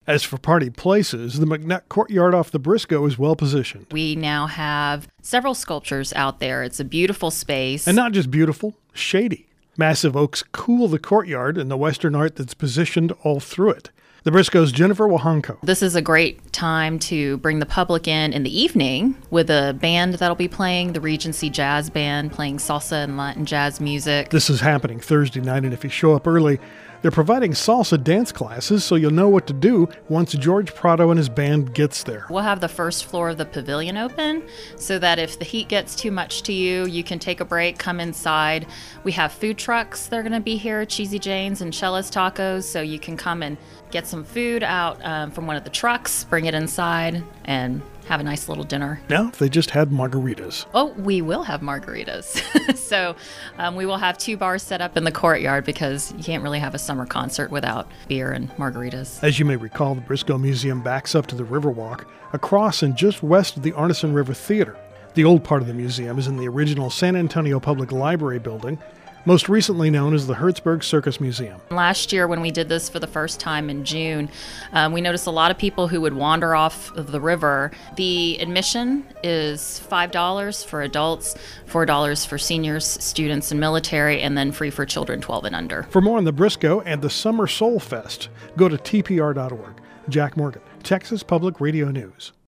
As for party places, the McNutt Courtyard off the Briscoe is well positioned. We now have several sculptures out there. It's a beautiful space. And not just beautiful, shady. Massive oaks cool the courtyard and the Western art that's positioned all through it. The Briscoe's Jennifer Wahanko. This is a great time to bring the public in the evening with a band that'll be playing, the Regency Jazz Band, playing salsa and Latin jazz music. This is happening Thursday night, and if you show up early, they're providing salsa dance classes so you'll know what to do once George Prado and his band gets there. We'll have the first floor of the pavilion open so that if the heat gets too much to you, you can take a break, come inside. We have food trucks that are going to be here, Cheesy Jane's and Chella's Tacos, so you can come and get some food out from one of the trucks, bring it inside, and have a nice little dinner. Now, if they just had margaritas. Oh, we will have margaritas. So we will have 2 bars set up in the courtyard because you can't really have a summer concert without beer and margaritas. As you may recall, the Briscoe Museum backs up to the Riverwalk, across and just west of the Arneson River Theater. The old part of the museum is in the original San Antonio Public Library building, most recently known as the Hertzberg Circus Museum. Last year, when we did this for the first time in June, we noticed a lot of people who would wander off of the river. The admission is $5 for adults, $4 for seniors, students, and military, and then free for children 12 and under. For more on the Briscoe and the Summer Soul Fest, go to tpr.org. Jack Morgan, Texas Public Radio News.